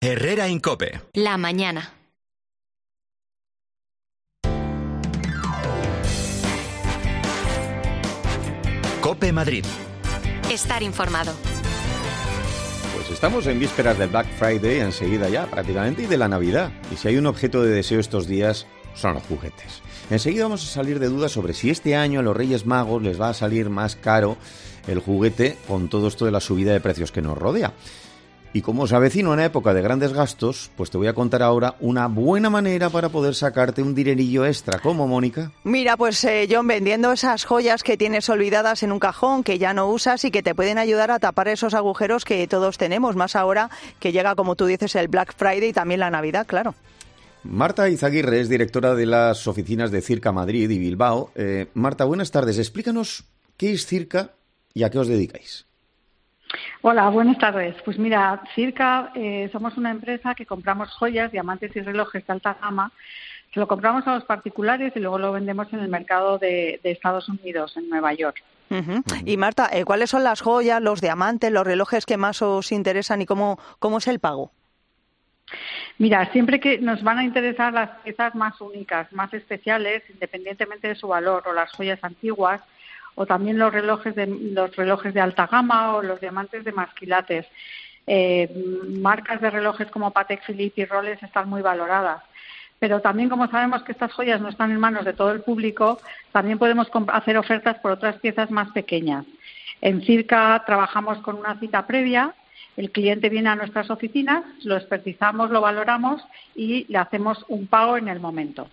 Herrera en COPE. La mañana. COPE Madrid. Estar informado. Pues estamos en vísperas del Black Friday, enseguida ya prácticamente, y de la Navidad. Y si hay un objeto de deseo estos días, son los juguetes. Enseguida vamos a salir de dudas sobre si este año a los Reyes Magos les va a salir más caro el juguete con todo esto de la subida de precios que nos rodea. Y como se avecina una época de grandes gastos, pues te voy a contar ahora una buena manera para poder sacarte un dinerillo extra. ¿Cómo, Mónica? Mira, pues John, vendiendo esas joyas que tienes olvidadas en un cajón, que ya no usas y que te pueden ayudar a tapar esos agujeros que todos tenemos, más ahora que llega, como tú dices, el Black Friday y también la Navidad, claro. Marta Izaguirre es directora de las oficinas de Circa Madrid y Bilbao. Marta, buenas tardes. Explícanos qué es Circa y a qué os dedicáis. Hola, buenas tardes. Pues mira, Circa somos una empresa que compramos joyas, diamantes y relojes de alta gama. Se lo compramos a los particulares y luego lo vendemos en el mercado de Estados Unidos, en Nueva York. Y Marta, ¿cuáles son las joyas, los diamantes, los relojes que más os interesan y cómo es el pago? Mira, siempre que nos van a interesar las piezas más únicas, más especiales, independientemente de su valor, o las joyas antiguas, o también los relojes de alta gama o los diamantes de más quilates. Marcas de relojes como Patek Philippe y Rolex están muy valoradas. Pero también, como sabemos que estas joyas no están en manos de todo el público, también podemos hacer ofertas por otras piezas más pequeñas. En Circa trabajamos con una cita previa. El cliente viene a nuestras oficinas, lo expertizamos, lo valoramos y le hacemos un pago en el momento.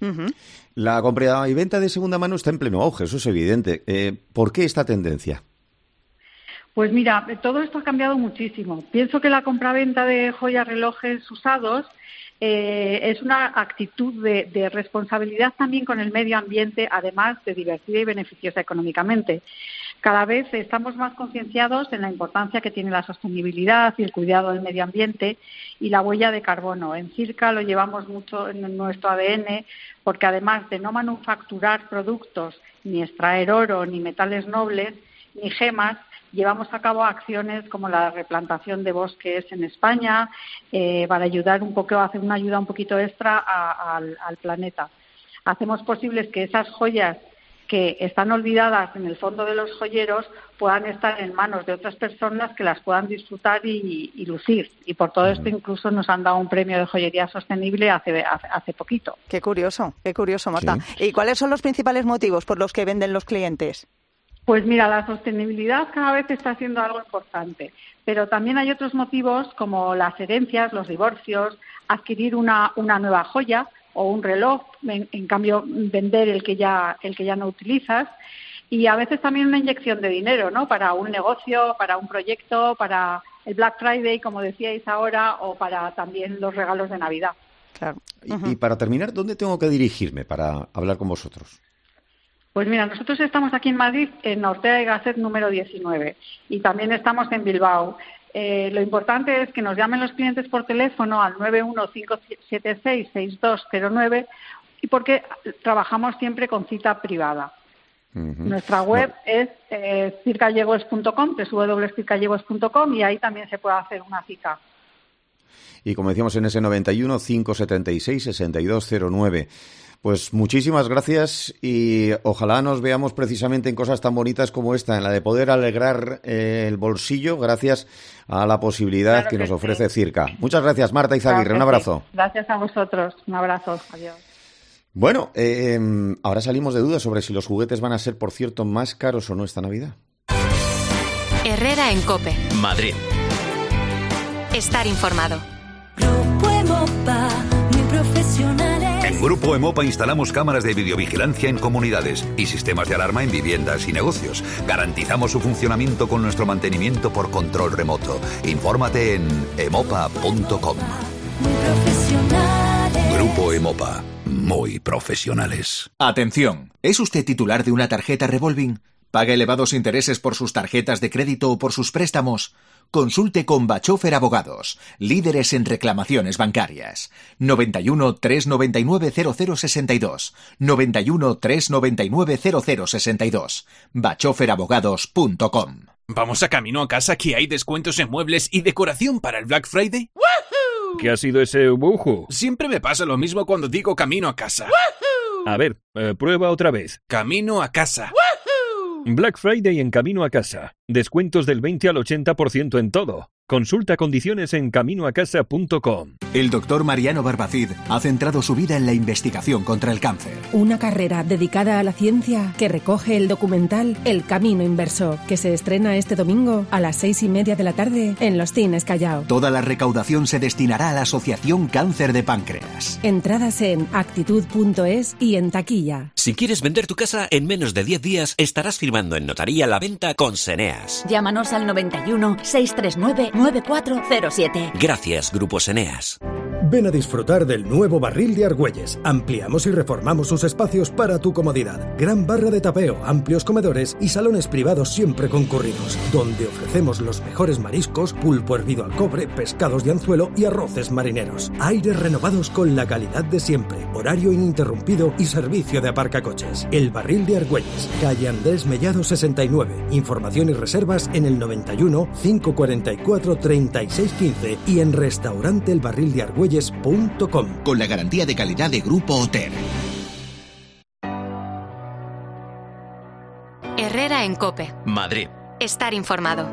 La compra y venta de segunda mano está en pleno auge, eso es evidente. ¿Por qué esta tendencia? Pues mira, todo esto ha cambiado muchísimo. Pienso que la compraventa de joyas, relojes usados es una actitud de responsabilidad también con el medio ambiente, además de divertida y beneficiosa económicamente. Cada vez estamos más concienciados en la importancia que tiene la sostenibilidad y el cuidado del medio ambiente y la huella de carbono. En Circa lo llevamos mucho en nuestro ADN porque además de no manufacturar productos, ni extraer oro, ni metales nobles, ni gemas, llevamos a cabo acciones como la replantación de bosques en España para ayudar un poco, hacer una ayuda un poquito extra al planeta. Hacemos posibles que esas joyas que están olvidadas en el fondo de los joyeros puedan estar en manos de otras personas que las puedan disfrutar y lucir. Y por todo esto incluso nos han dado un premio de joyería sostenible hace poquito. Qué curioso, Marta. Sí. ¿Y cuáles son los principales motivos por los que venden los clientes? Pues mira, la sostenibilidad cada vez está siendo algo importante, pero también hay otros motivos como las herencias, los divorcios, adquirir una nueva joya o un reloj, en cambio vender el que ya no utilizas, y a veces también una inyección de dinero, ¿no? Para un negocio, para un proyecto, para el Black Friday, como decíais ahora, o para también los regalos de Navidad. Claro. Y para terminar, ¿dónde tengo que dirigirme para hablar con vosotros? Pues mira, nosotros estamos aquí en Madrid, en Ortega y Gasset número 19, y también estamos en Bilbao. Lo importante es que nos llamen los clientes por teléfono al 915766209 y porque trabajamos siempre con cita privada. Nuestra web es circallegos.com, www.circallegos.com, y ahí también se puede hacer una cita. Y como decíamos en ese 91 576 6209. Pues muchísimas gracias y ojalá nos veamos precisamente en cosas tan bonitas como esta, en la de poder alegrar el bolsillo gracias a la posibilidad que nos ofrece Circa. Muchas gracias, Marta Izaguirre, un abrazo. Gracias a vosotros, un abrazo, adiós. Bueno, ahora salimos de dudas sobre si los juguetes van a ser, por cierto, más caros o no esta Navidad. Herrera en COPE. Madrid. Estar informado. Grupo Emopa, muy profesionales. En Grupo Emopa instalamos cámaras de videovigilancia en comunidades y sistemas de alarma en viviendas y negocios. Garantizamos su funcionamiento con nuestro mantenimiento por control remoto. Infórmate en emopa.com. Muy profesionales. Grupo Emopa, muy profesionales. Atención, ¿es usted titular de una tarjeta revolving? ¿Paga elevados intereses por sus tarjetas de crédito o por sus préstamos? Consulte con Bachofer Abogados, líderes en reclamaciones bancarias. 91 399 0062. 91 399 0062. bachoferabogados.com. ¿Vamos a camino a casa que hay descuentos en muebles y decoración para el Black Friday? ¡Woohoo! ¿Qué ha sido ese bujo? Siempre me pasa lo mismo cuando digo camino a casa. A ver, prueba otra vez. Camino a casa. Black Friday en Camino a Casa. Descuentos del 20 al 80% en todo. Consulta condiciones en caminoacasa.com. El doctor Mariano Barbacid ha centrado su vida en la investigación contra el cáncer. Una carrera dedicada a la ciencia que recoge el documental El Camino Inverso, que se estrena este domingo a las 6:30 de la tarde en Los Cines Callao. Toda la recaudación se destinará a la Asociación Cáncer de Páncreas. Entradas en actitud.es y en taquilla. Si quieres vender tu casa en menos de 10 días, estarás firmando en notaría la venta con Seneas. Llámanos al 91 639 9407. Gracias, Grupo Seneas. Ven a disfrutar del nuevo Barril de Argüelles. Ampliamos y reformamos sus espacios para tu comodidad. Gran barra de tapeo, amplios comedores y salones privados siempre concurridos, donde ofrecemos los mejores mariscos, pulpo hervido al cobre, pescados de anzuelo y arroces marineros. Aires renovados con la calidad de siempre, horario ininterrumpido y servicio de aparcacoches. El Barril de Argüelles, calle Andrés Mellado 69. Información y reservas en el 91 544 3615 y en restauranteelbarrildeargüelles.com. Con la garantía de calidad de Grupo Oter. Herrera en COPE. Madrid. Estar informado.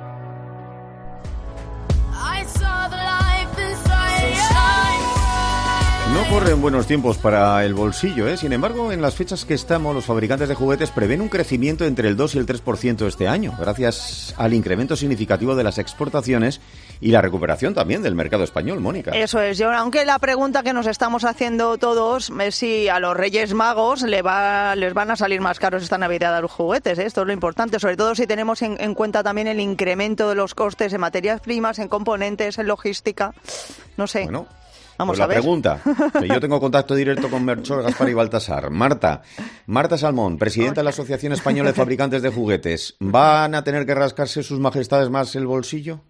No corren buenos tiempos para el bolsillo, ¿eh? Sin embargo, en las fechas que estamos, los fabricantes de juguetes prevén un crecimiento entre el 2 y el 3% este año, gracias al incremento significativo de las exportaciones y la recuperación también del mercado español, Mónica. Eso es, yo, aunque la pregunta que nos estamos haciendo todos es si a los Reyes Magos les van a salir más caros esta Navidad a los juguetes, ¿eh? Esto es lo importante, sobre todo si tenemos en cuenta también el incremento de los costes en materias primas, en componentes, en logística, no sé. Bueno. Vamos pues a ver. La pregunta, que yo tengo contacto directo con Melchor, Gaspar y Baltasar. Marta Salmón, presidenta de la Asociación Española de Fabricantes de Juguetes. ¿Van a tener que rascarse sus majestades más el bolsillo?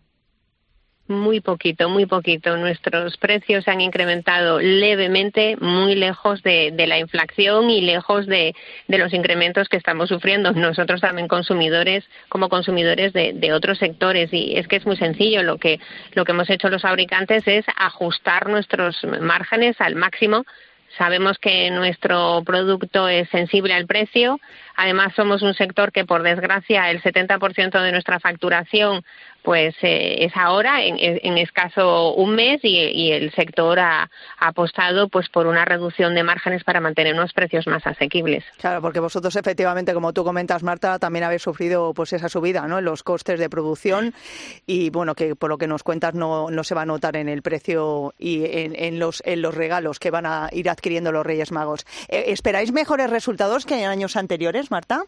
Muy poquito, muy poquito. Nuestros precios se han incrementado levemente, muy lejos de la inflación y lejos de los incrementos que estamos sufriendo nosotros también como consumidores de otros sectores. Y es que es muy sencillo. Lo que hemos hecho los fabricantes es ajustar nuestros márgenes al máximo. Sabemos que nuestro producto es sensible al precio. Además, somos un sector que, por desgracia, el 70% de nuestra facturación pues es ahora, en escaso un mes, y el sector ha apostado pues por una reducción de márgenes para mantener unos precios más asequibles. Claro, porque vosotros efectivamente, como tú comentas, Marta, también habéis sufrido pues esa subida, ¿no?, en los costes de producción y, bueno, que por lo que nos cuentas no se va a notar en el precio y en los regalos que van a ir adquiriendo los Reyes Magos. ¿Esperáis mejores resultados que en años anteriores, Marta?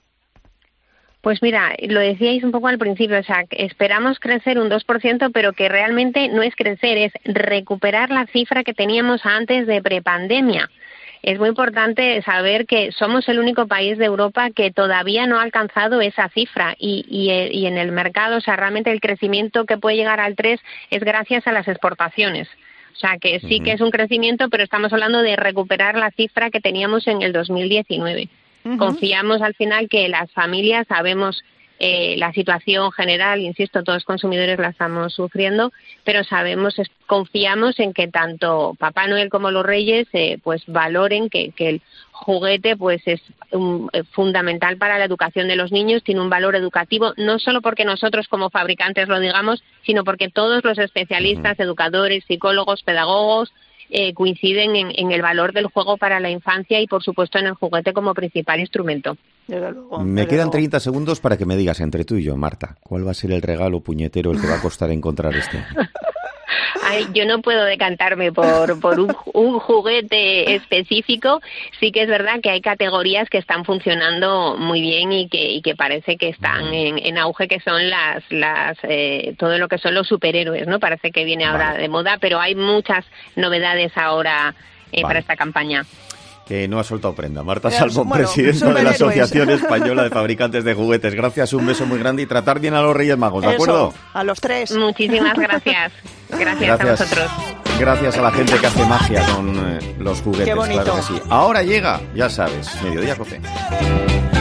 Pues mira, lo decíais un poco al principio, o sea, esperamos crecer un 2%, pero que realmente no es crecer, es recuperar la cifra que teníamos antes de prepandemia. Es muy importante saber que somos el único país de Europa que todavía no ha alcanzado esa cifra y en el mercado, o sea, realmente el crecimiento que puede llegar al 3 es gracias a las exportaciones. O sea, que sí que es un crecimiento, pero estamos hablando de recuperar la cifra que teníamos en el 2019. Confiamos al final que las familias sabemos la situación general, insisto, todos los consumidores la estamos sufriendo, pero confiamos en que tanto Papá Noel como los Reyes pues valoren que el juguete pues es fundamental para la educación de los niños, tiene un valor educativo, no solo porque nosotros como fabricantes lo digamos, sino porque todos los especialistas, educadores, psicólogos, pedagogos, coinciden en el valor del juego para la infancia y, por supuesto, en el juguete como principal instrumento. Me quedan 30 segundos para que me digas, entre tú y yo, Marta, ¿cuál va a ser el regalo puñetero el que va a costar encontrar este año? Ay, yo no puedo decantarme por un juguete específico. Sí que es verdad que hay categorías que están funcionando muy bien y que parece que están en auge, que son todo lo que son los superhéroes, ¿no? Parece que viene ahora de moda, pero hay muchas novedades ahora para esta campaña. Que no ha soltado prenda. Marta Salmón, presidenta de la Asociación Española de Fabricantes de Juguetes. Gracias, un beso muy grande y tratar bien a los Reyes Magos, ¿de acuerdo? A los tres. Muchísimas gracias. Gracias a vosotros. Gracias a la gente que hace magia con los juguetes. Qué bonito. Claro que sí. Ahora llega, ya sabes, Mediodía Cope.